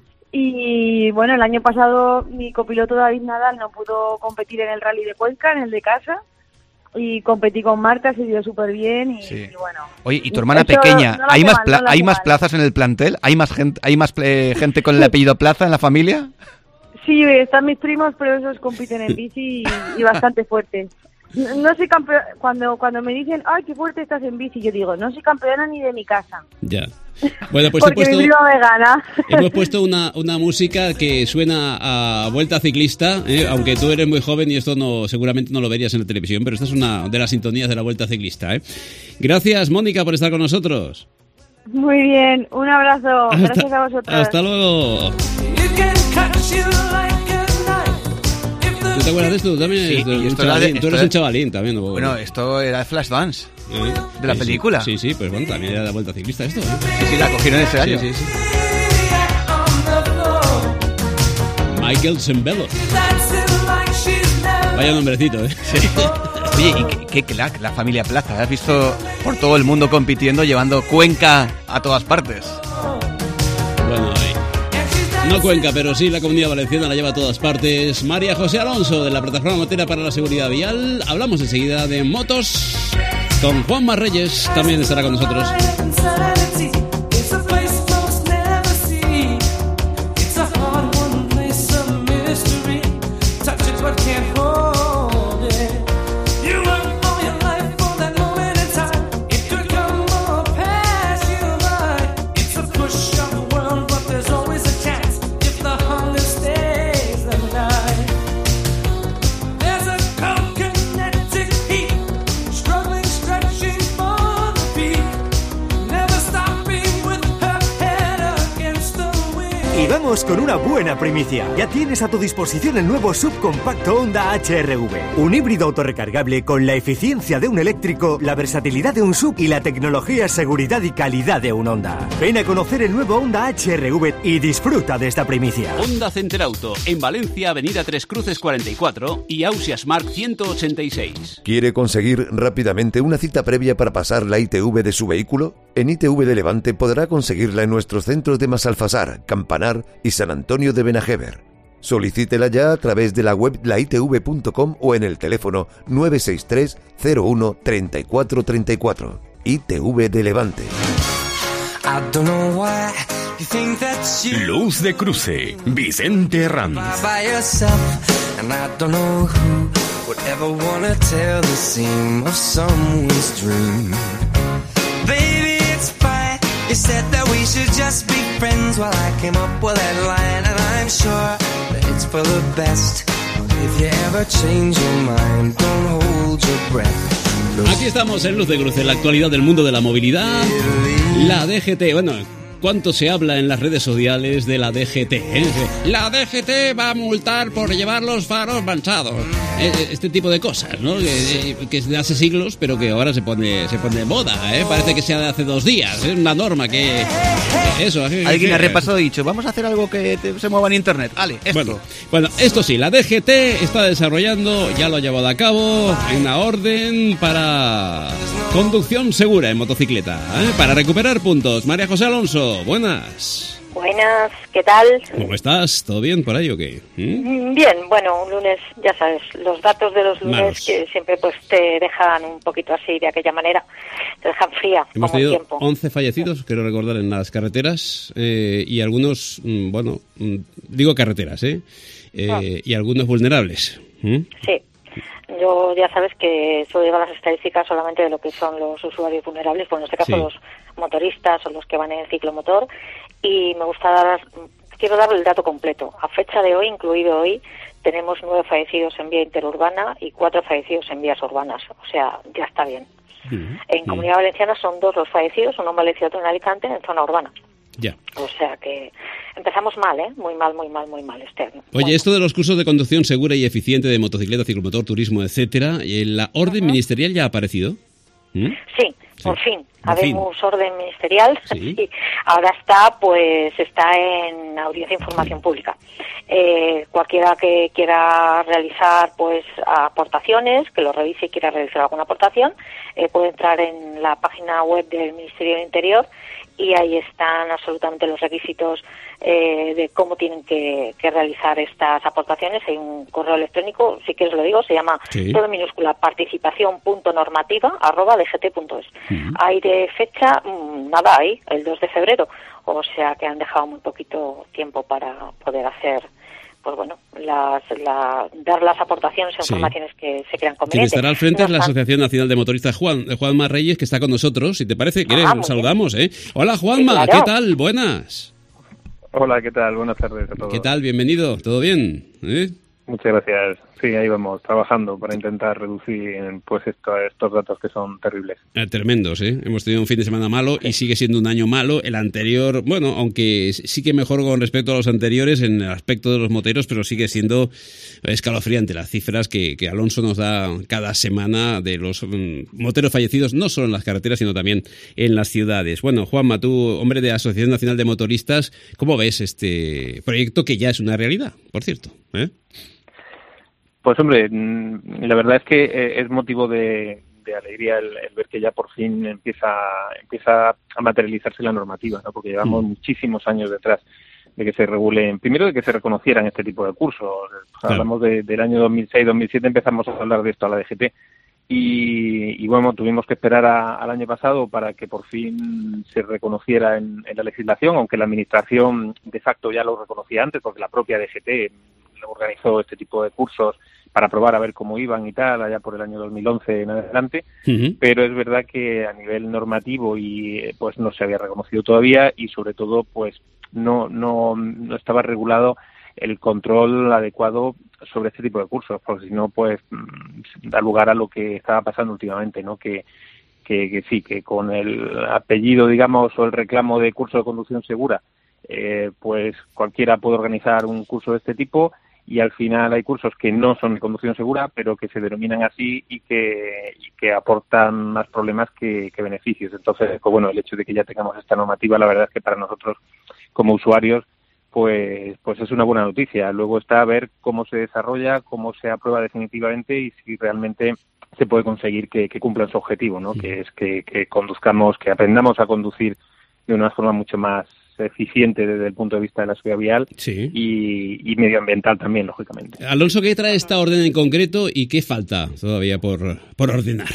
Y bueno, el año pasado mi copiloto David Nadal no pudo competir en el Rally de Cuenca, en el de casa. Y competí con Marta, se dio súper bien y bueno. Oye, ¿y tu hermana pequeña? ¿Hay más plazas en el plantel? ¿Hay más gente con el apellido Plaza en la familia? Sí, están mis primos, pero esos compiten en bici y bastante fuertes. No soy campeona. Cuando me dicen, ay, qué fuerte estás en bici, yo digo, no soy campeona ni de mi casa. Ya. Bueno, pues porque mi prima me gana. Hemos puesto una música que suena a Vuelta Ciclista, aunque tú eres muy joven y esto seguramente no lo verías en la televisión, pero esta es una de las sintonías de la Vuelta Ciclista. Gracias, Mónica, por estar con nosotros. Muy bien, un abrazo. Gracias a vosotros. Hasta luego. ¿Tú te acuerdas de esto? Tú también tú eres un chavalín también. ¿No? Bueno, esto era Flashdance, de la película. Sí, pues bueno, también era de Vuelta Ciclista esto. Sí, la cogieron ese año. Sí. Michael Sembello. Vaya nombrecito, ¿eh? Sí. Oye, y qué crack la familia Plaza. Has visto por todo el mundo compitiendo, llevando Cuenca a todas partes. Bueno, no Cuenca, pero sí la Comunidad Valenciana la lleva a todas partes. María José Alonso, de la Plataforma Motera para la Seguridad Vial. Hablamos enseguida de motos con Juanma Reyes, también estará con nosotros. Vamos con una buena primicia. Ya tienes a tu disposición el nuevo subcompacto Honda HR-V. Un híbrido autorrecargable con la eficiencia de un eléctrico, la versatilidad de un sub y la tecnología, seguridad y calidad de un Honda. Ven a conocer el nuevo Honda HR-V y disfruta de esta primicia. Honda Center Auto, en Valencia, Avenida Tres Cruces 44 y Ausias Mark 186. ¿Quiere conseguir rápidamente una cita previa para pasar la ITV de su vehículo? En ITV de Levante podrá conseguirla en nuestros centros de Masalfasar, Campanar y San Antonio de Benajever. Solicítela ya a través de la web laitv.com o en el teléfono 963 01 34 34. ITV de Levante. Luz de Cruce, Vicente Ranz. You said that we should just be friends. Well, I came up with that line, and I'm sure that it's for the best. If you ever change your mind, don't hold your breath. Aquí estamos en Luz de Cruce, la actualidad del mundo de la movilidad. La DGT, bueno, ¿cuánto se habla en las redes sociales de la DGT? La DGT va a multar por llevar los faros manchados. Este tipo de cosas, ¿no? Que es de hace siglos, pero que ahora se pone de moda, ¿eh? Parece que sea de hace 2 días. Es una norma que eso. Alguien ha repasado y dicho, vamos a hacer algo que se mueva en internet. Vale, esto. Bueno, esto sí, la DGT está desarrollando, ya lo ha llevado a cabo, una orden para conducción segura en motocicleta, ¿eh? Para recuperar puntos. María José Alonso, buenas. Buenas, ¿qué tal? ¿Cómo estás? ¿Todo bien por ahí o qué? Bien, bueno, un lunes, ya sabes, los datos de los lunes malos, que siempre pues te dejan un poquito así, de aquella manera, te dejan fría. Hemos como tenido tiempo. 11 fallecidos, quiero recordar, en las carreteras, y algunos, digo carreteras, y algunos vulnerables. Sí. Yo ya sabes que solo digo las estadísticas solamente de lo que son los usuarios vulnerables, pues en este caso los motoristas o los que van en ciclomotor, y me gusta quiero dar el dato completo. A fecha de hoy, incluido hoy, tenemos 9 fallecidos en vía interurbana y 4 fallecidos en vías urbanas, o sea, ya está bien. En Comunidad Valenciana son 2 los fallecidos, uno en Valencia y otro en Alicante, en zona urbana. Ya. O sea que empezamos mal, muy mal este año. Oye, esto de los cursos de conducción segura y eficiente de motocicleta, ciclomotor, turismo, etcétera, ¿la orden ministerial ya ha aparecido? Sí, por fin. Habemos orden ministerial y ahora está en audiencia de información pública. Cualquiera que quiera realizar pues aportaciones, que lo revise y quiera realizar alguna aportación, puede entrar en la página web del Ministerio del Interior y ahí están absolutamente los requisitos de cómo tienen que realizar estas aportaciones. Hay un correo electrónico, si quieres lo digo, se llama todo en minúscula participación.normativa@dgt.es. Hay de fecha, nada, hay, el 2 de febrero, o sea que han dejado muy poquito tiempo para poder hacer, pues bueno, dar las aportaciones e informaciones que se crean convenientes. Quien estará al frente es la Asociación Nacional de Motoristas Juanma Reyes, que está con nosotros. Si te parece, saludamos, ¿eh? Hola, Juanma, ¿qué tal? Buenas. Hola, ¿qué tal? Buenas tardes a todos. ¿Qué tal? Bienvenido. ¿Todo bien? Muchas gracias. Sí, ahí vamos, trabajando para intentar reducir pues estos datos que son terribles. Tremendos, ¿eh? Hemos tenido un fin de semana malo y sigue siendo un año malo. El anterior, bueno, aunque sí que mejor con respecto a los anteriores en el aspecto de los moteros, pero sigue siendo escalofriante las cifras que Alonso nos da cada semana de los moteros fallecidos, no solo en las carreteras, sino también en las ciudades. Bueno, Juanma, tú, hombre de Asociación Nacional de Motoristas, ¿cómo ves este proyecto que ya es una realidad, por cierto? Pues hombre, la verdad es que es motivo de alegría el ver que ya por fin empieza a materializarse la normativa, ¿no? Porque llevamos muchísimos años detrás de que se regulen, primero de que se reconocieran este tipo de cursos. Claro. Hablamos del año 2006-2007, empezamos a hablar de esto a la DGT. Y bueno, tuvimos que esperar al año pasado para que por fin se reconociera en la legislación, aunque la Administración de facto ya lo reconocía antes, porque la propia DGT organizó este tipo de cursos para probar a ver cómo iban y tal, allá por el año 2011 en adelante, pero es verdad que a nivel normativo y pues no se había reconocido todavía y sobre todo pues no estaba regulado el control adecuado sobre este tipo de cursos, porque si no, pues da lugar a lo que estaba pasando últimamente, ¿no? Que sí, que con el apellido, digamos, o el reclamo de curso de conducción segura, pues cualquiera puede organizar un curso de este tipo y al final hay cursos que no son de conducción segura, pero que se denominan así y que aportan más problemas que beneficios. Entonces, pues bueno, el hecho de que ya tengamos esta normativa, la verdad es que para nosotros como usuarios pues es una buena noticia. Luego está a ver cómo se desarrolla, cómo se aprueba definitivamente y si realmente se puede conseguir que cumplan su objetivo, ¿no? Que es que conduzcamos, que aprendamos a conducir de una forma mucho más eficiente desde el punto de vista de la seguridad vial y medioambiental también, lógicamente. Alonso, ¿qué trae esta orden en concreto y qué falta todavía por ordenar?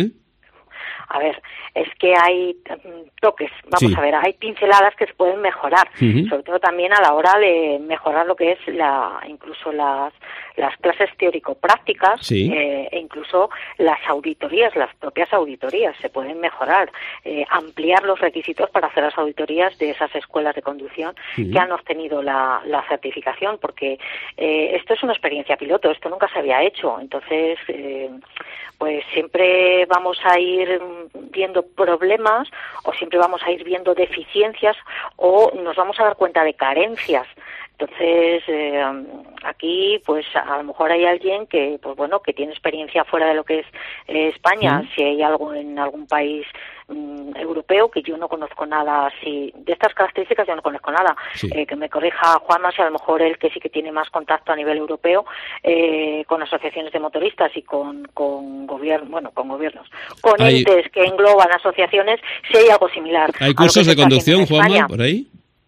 A ver, es que hay toques, vamos a ver, hay pinceladas que se pueden mejorar, sobre todo también a la hora de mejorar lo que es incluso las clases teórico-prácticas e incluso las auditorías, las propias auditorías se pueden mejorar, ampliar los requisitos para hacer las auditorías de esas escuelas de conducción que han obtenido la certificación, porque esto es una experiencia piloto, esto nunca se había hecho, entonces pues siempre vamos a ir viendo problemas o siempre vamos a ir viendo deficiencias o nos vamos a dar cuenta de carencias. Entonces, aquí, pues, a lo mejor hay alguien que, pues bueno, que tiene experiencia fuera de lo que es España. Si hay algo en algún país europeo, que yo no conozco nada así, de estas características yo no conozco nada. Que me corrija Juanma, si a lo mejor él que sí que tiene más contacto a nivel europeo, con asociaciones de motoristas y con gobiernos, con entes que engloban asociaciones, si hay algo similar. ¿Hay cursos de conducción, Juanma, por ahí?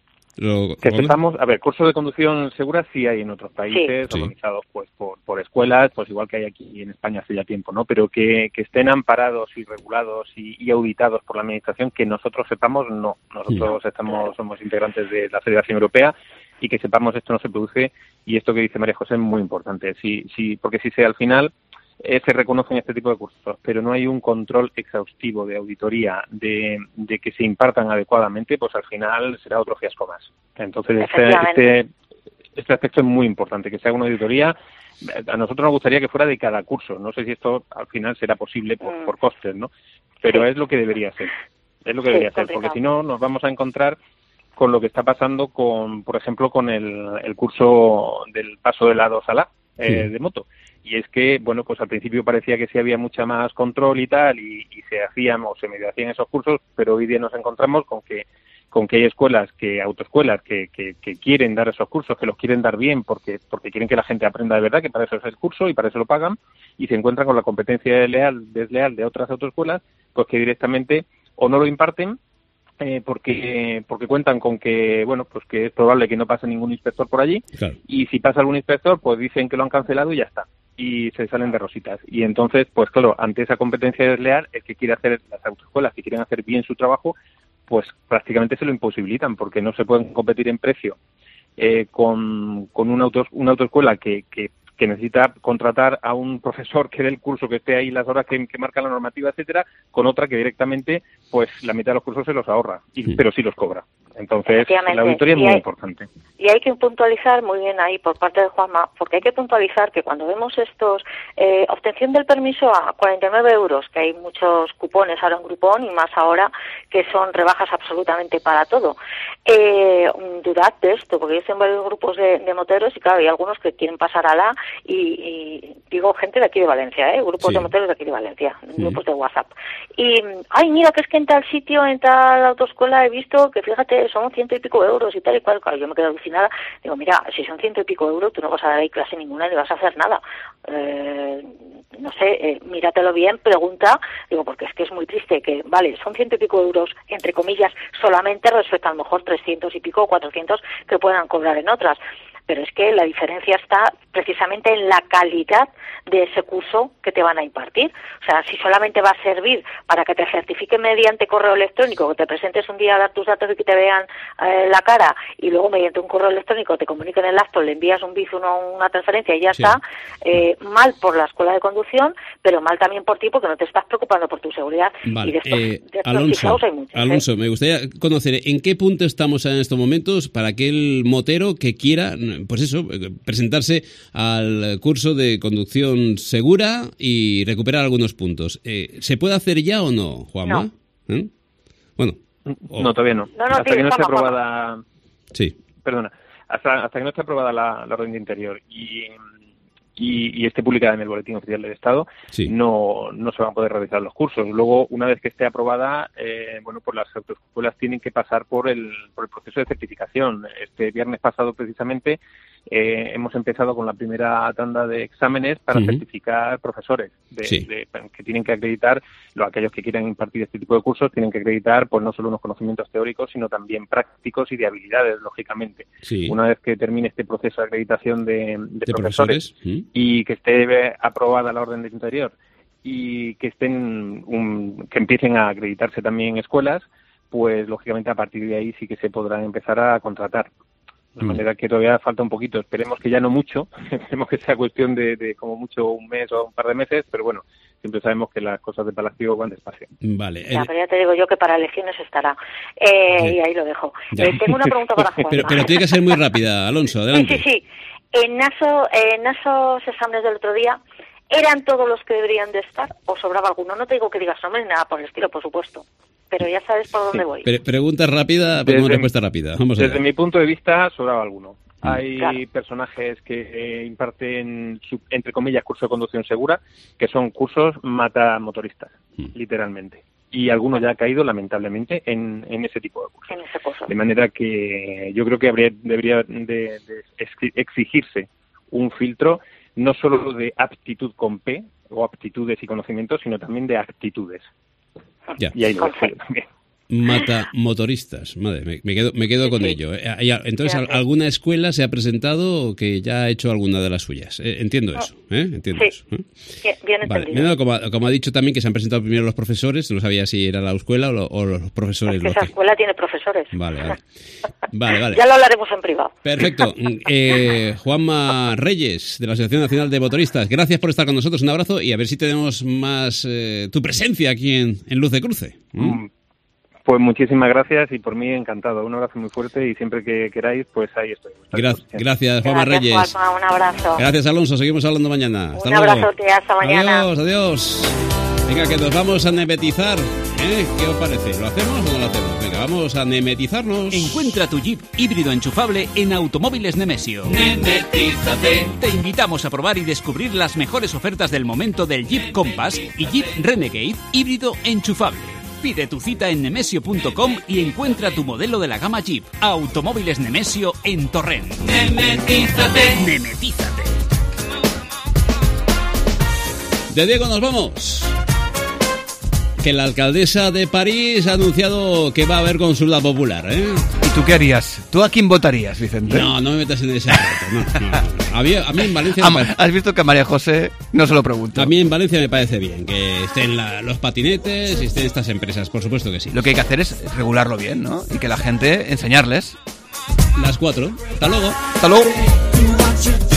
Cursos de conducción segura sí hay en otros países, organizados pues por escuelas, pues igual que hay aquí en España hace ya tiempo, ¿no? Pero que estén amparados y regulados y auditados por la Administración, que nosotros sepamos, no. Nosotros somos integrantes de la Federación Europea y que sepamos esto no se produce, y esto que dice María José es muy importante, porque si al final se reconocen este tipo de cursos, pero no hay un control exhaustivo de auditoría de que se impartan adecuadamente, pues al final será otro fiasco más. Entonces este aspecto es muy importante, que se haga una auditoría. A nosotros nos gustaría que fuera de cada curso. No sé si esto al final será posible por costes, ¿no? Pero es lo que debería ser. Es lo que debería ser, porque si no nos vamos a encontrar con lo que está pasando por ejemplo, con el curso del paso de la 2 a la de moto. Y es que, bueno, pues al principio parecía que sí había mucha más control y tal, y se hacían o se medio hacían esos cursos, pero hoy día nos encontramos con que hay autoescuelas que quieren dar esos cursos, que los quieren dar bien porque quieren que la gente aprenda de verdad, que para eso es el curso y para eso lo pagan, y se encuentran con la competencia desleal de otras autoescuelas, pues que directamente o no lo imparten, porque cuentan con que, bueno, pues que es probable que no pase ningún inspector por allí, y si pasa algún inspector, pues dicen que lo han cancelado y ya está, y se salen de rositas. Y entonces, pues claro, ante esa competencia desleal, el que quiere hacer, las autoescuelas que quieren hacer bien su trabajo, pues prácticamente se lo imposibilitan, porque no se pueden competir en precio con una autoescuela que necesita contratar a un profesor que dé el curso, que esté ahí las horas que marca la normativa, etcétera, con otra que directamente, pues la mitad de los cursos se los ahorra, pero sí los cobra. Entonces, la auditoría es muy importante. Y hay que puntualizar muy bien ahí por parte de Juanma, porque hay que puntualizar que cuando vemos estos, obtención del permiso a 49 euros, que hay muchos cupones ahora en Groupon y más ahora que son rebajas absolutamente para todo. Dudad de esto, porque yo estoy en varios grupos de moteros y claro, hay algunos que quieren pasar a la y digo gente de aquí de Valencia, grupos de moteros de aquí de Valencia, grupos de WhatsApp. Y, ay, mira, que es que en tal sitio, en tal autoescuela he visto que, fíjate, son 100 y pico euros y tal y cual. Claro, yo me quedo alucinada. Digo, mira, si son 100 y pico euros, tú no vas a dar ahí clase ninguna ni vas a hacer nada. No sé, míratelo bien, pregunta. Digo, porque es que es muy triste que, vale, son 100 y pico euros, entre comillas, solamente respecto a lo mejor 300 y pico o 400 que puedan cobrar en otras. Pero es que la diferencia está precisamente en la calidad de ese curso que te van a impartir. O sea, si solamente va a servir para que te certifiquen mediante correo electrónico, que te presentes un día a dar tus datos y que te vean la cara, y luego mediante un correo electrónico te comuniquen el acto, le envías un BIF, una transferencia y ya está, mal por la escuela de conducción, pero mal también por ti porque no te estás preocupando por tu seguridad. Vale. Y de estos hay muchos. Alonso, me gustaría conocer en qué punto estamos en estos momentos para aquel motero que quiera, pues eso, presentarse al curso de conducción segura y recuperar algunos puntos. ¿Se puede hacer ya o no, Juanma? No. Bueno. No, todavía no. Hasta que no esté aprobada... Sí. Perdona. Hasta que no esté aprobada la orden de interior y esté publicada en el Boletín Oficial del Estado, no se van a poder realizar los cursos. Luego, una vez que esté aprobada, pues las autoescuelas tienen que pasar por el proceso de certificación. Este viernes pasado, precisamente, hemos empezado con la primera tanda de exámenes para certificar profesores que tienen que acreditar, aquellos que quieran impartir este tipo de cursos tienen que acreditar pues no solo unos conocimientos teóricos, sino también prácticos y de habilidades, lógicamente. Una vez que termine este proceso de acreditación de profesores y que esté aprobada la orden de interior y que que empiecen a acreditarse también escuelas, pues lógicamente a partir de ahí sí que se podrán empezar a contratar. De manera que todavía falta un poquito. Esperemos que ya no mucho. Esperemos que sea cuestión de como mucho un mes o un par de meses, pero bueno, siempre sabemos que las cosas de Palacio van despacio. Vale. Pero ya te digo yo que para elecciones estará. Y ahí lo dejo. Tengo una pregunta para Juan. Pero tiene que ser muy rápida, Alonso, adelante. Sí. En esos exámenes del otro día, ¿eran todos los que deberían de estar o sobraba alguno? No te digo que digas nombre ni nada por el estilo, por supuesto. Pero ya sabes por dónde voy. Pregunta rápida, pero respuesta rápida. Vamos a ver. Desde mi punto de vista, sobraba alguno. Hay personajes que imparten, entre comillas, curso de conducción segura, que son cursos matamotoristas, literalmente. Y algunos ya han caído, lamentablemente, en ese tipo de cursos. En ese curso. De manera que yo creo que debería de exigirse un filtro no solo de aptitud con P, o aptitudes y conocimientos, sino también de actitudes. Ya. Y ahí lo dejo también. Matamotoristas, madre, me quedo con ello. Entonces, ¿alguna escuela se ha presentado que ya ha hecho alguna de las suyas? Entiendo eso, Entiendo eso. Bien entendido. Como ha dicho también que se han presentado primero los profesores, no sabía si era la escuela o los profesores. Es que esa escuela tiene profesores. Vale. Ya lo hablaremos en privado. Perfecto. Juanma Reyes, de la Asociación Nacional de Motoristas, gracias por estar con nosotros. Un abrazo y a ver si tenemos más tu presencia aquí en Luz de Cruce. Pues muchísimas gracias y por mí encantado. Un abrazo muy fuerte y siempre que queráis, pues ahí estoy. Gracias, Juanma Reyes. Juanma, un abrazo. Gracias, Alonso. Seguimos hablando mañana. Un abrazo, hasta mañana. Adiós. Venga, que nos vamos a nemetizar. ¿Qué os parece? ¿Lo hacemos o no lo hacemos? Venga, vamos a nemetizarnos. Encuentra tu Jeep híbrido enchufable en Automóviles Nemesio. Nemetízate. Te invitamos a probar y descubrir las mejores ofertas del momento del Jeep Compass y Jeep Renegade híbrido enchufable. Pide tu cita en nemesio.com y encuentra tu modelo de la gama Jeep. Automóviles Nemesio en Torrent. Nemetízate. De Diego nos vamos. Que la alcaldesa de París ha anunciado que va a haber consulta popular, ¿Y tú qué harías? ¿Tú a quién votarías, Vicente? No me metas en ese reto. No. A mí en Valencia... Has visto que a María José no se lo pregunto. A mí en Valencia me parece bien que estén los patinetes y estén estas empresas, por supuesto que sí. Lo que hay que hacer es regularlo bien, ¿no? Y que la gente enseñarles. Las 4. Hasta luego. Hasta luego.